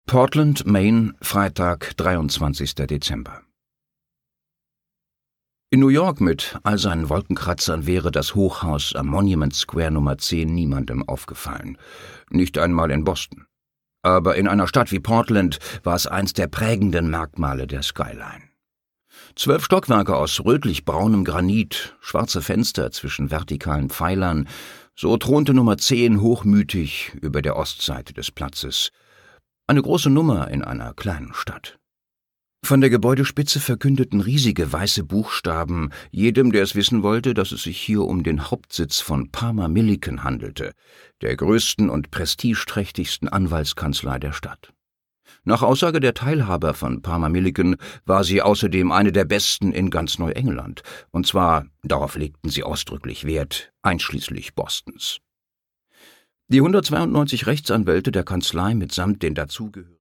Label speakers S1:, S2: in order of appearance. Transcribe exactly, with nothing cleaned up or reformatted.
S1: Portland, Maine, Freitag, dreiundzwanzigster Dezember. In New York mit all seinen Wolkenkratzern wäre das Hochhaus am Monument Square Nummer zehn niemandem aufgefallen. Nicht einmal in Boston. Aber in einer Stadt wie Portland war es eins der prägenden Merkmale der Skyline. Zwölf Stockwerke aus rötlich-braunem Granit, schwarze Fenster zwischen vertikalen Pfeilern, so thronte Nummer zehn hochmütig über der Ostseite des Platzes. Eine große Nummer in einer kleinen Stadt. Von der Gebäudespitze verkündeten riesige weiße Buchstaben jedem, der es wissen wollte, dass es sich hier um den Hauptsitz von Parma Milliken handelte, der größten und prestigeträchtigsten Anwaltskanzlei der Stadt. Nach Aussage der Teilhaber von Parma Milliken war sie außerdem eine der besten in ganz Neuengland, und zwar, darauf legten sie ausdrücklich Wert, einschließlich Bostons. Die hundertzweiundneunzig Rechtsanwälte der Kanzlei mitsamt den dazugehörigen